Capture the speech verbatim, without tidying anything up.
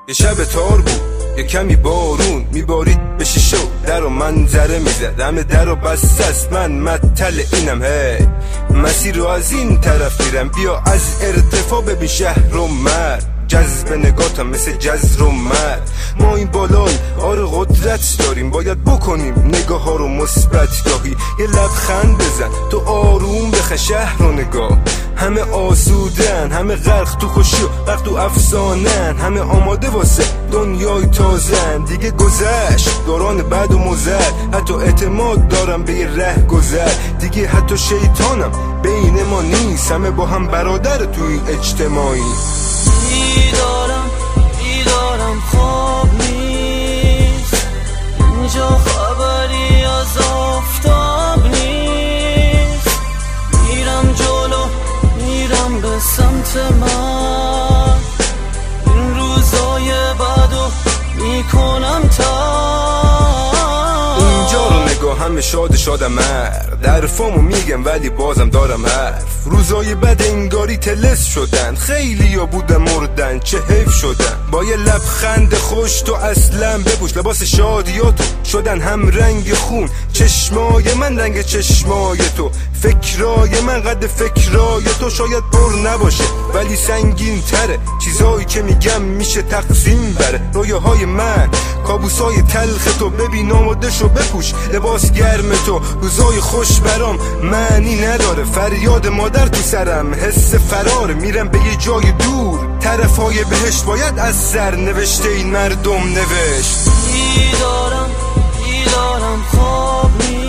یه شب تار بود، یه کمی بارون میبارید به شیشه و در و منظره میزد. همه در و بسته است، من مطل اینم. هی مسیر رو از این طرف میرم، بیا از ارتفاع ببین شهر و مرد. جذب نگاتم مثل جزر و مرد. ما این بالای آره قدرت داریم، باید بکنیم نگاه ها رو مثبت گاهی. یه لبخند بزن تو آروم بخه شهر رو نگاه. همه آسودن، همه غرق تو خوشی و غرق تو افسانن. همه آماده واسه دنیای تازن. دیگه گذشت دوران بعد و مزر، حتی اعتماد دارم به یه ره گذر. دیگه حتی شیطانم بین ما نیست، همه با هم برادر تو این اجتماعی. بیدارم بیدارم خواب نیست، اینجا خبری از آفتاب نیست. میرم جلو میرم به سمت من، این روزای بعدو میکنم تا اینجا رو نگاه همه شاد شادم مرد. در فامو میگم ولی بازم دارم حرف. روزای بد انگاری تلس شدن، خیلی یا بودن مردن چه حیف شدن. با یه لبخند خوش تو اصلا بپوش لباس شادیاتو، شدن هم رنگ خون. چشمای من رنگ چشمای تو، فکرای من قد فکرای تو. شاید پر نباشه ولی سنگین تره، چیزایی که میگم میشه تقسیم بره. رویاهای من کابوسای تلخ تو، ببین آماده شو بپوش لباس گرم تو. روزای خوش برام معنی نداره، فریاد مادر تو سرم حس فرار. میرم به یه جای دور، طرفای بهشت باید از سر نوشته این مردم نوشت. بیدارم بیدارم خواب نیست،